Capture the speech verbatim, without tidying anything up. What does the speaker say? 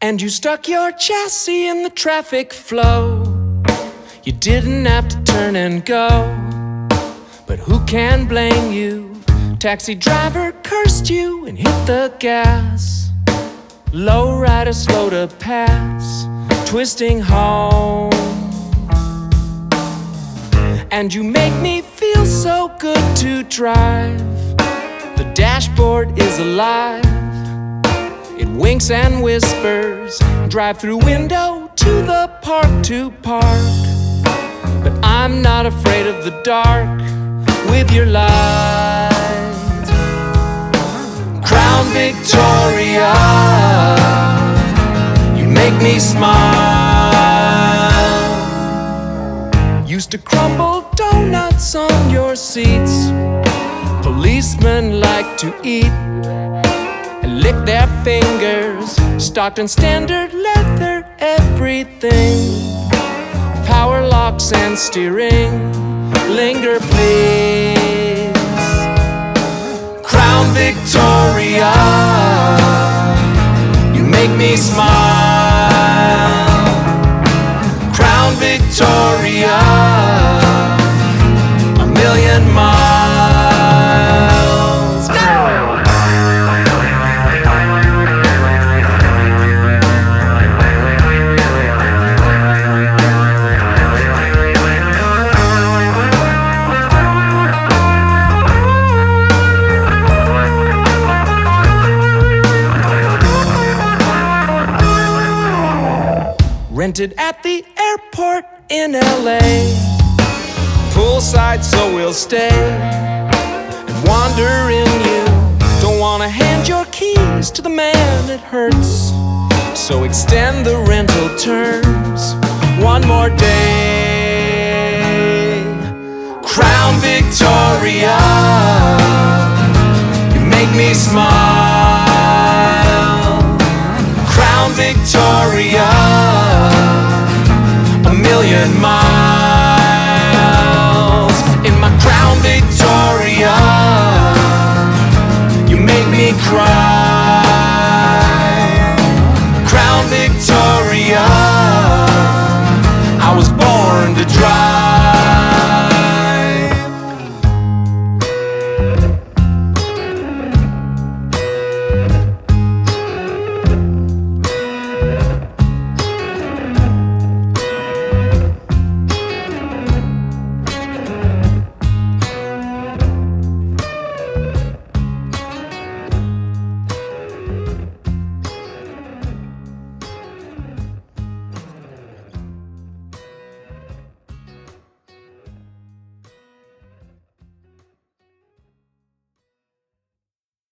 And you stuck your chassis in the traffic flow. You didn't have to turn and go, but who can blame you? Taxi driver cursed you and hit the gas. Lowrider slow to pass, twisting home. And you make me feel so good to drive. The dashboard is alive. It winks and whispers. Drive through window to the park to park. But I'm not afraid of the dark with your light. Crown Victoria, you make me smile. Used to crumble donuts on your seats. Policemen like to eat and lick their fingers. Stocked in standard leather, everything. Power locks and steering. Linger, please. Crown Victoria, you make me smile. Crown Victoria, a million miles. Rented at the airport in L A. Poolside, so we'll stay and wander in you. Don't wanna hand your keys to the man it hurts, so extend the rental terms one more day. Crown Victoria, you make me smile. Crown Victoria, a million miles. In my Crown Victoria, you make me cry. Crown Victoria, I was born to drive.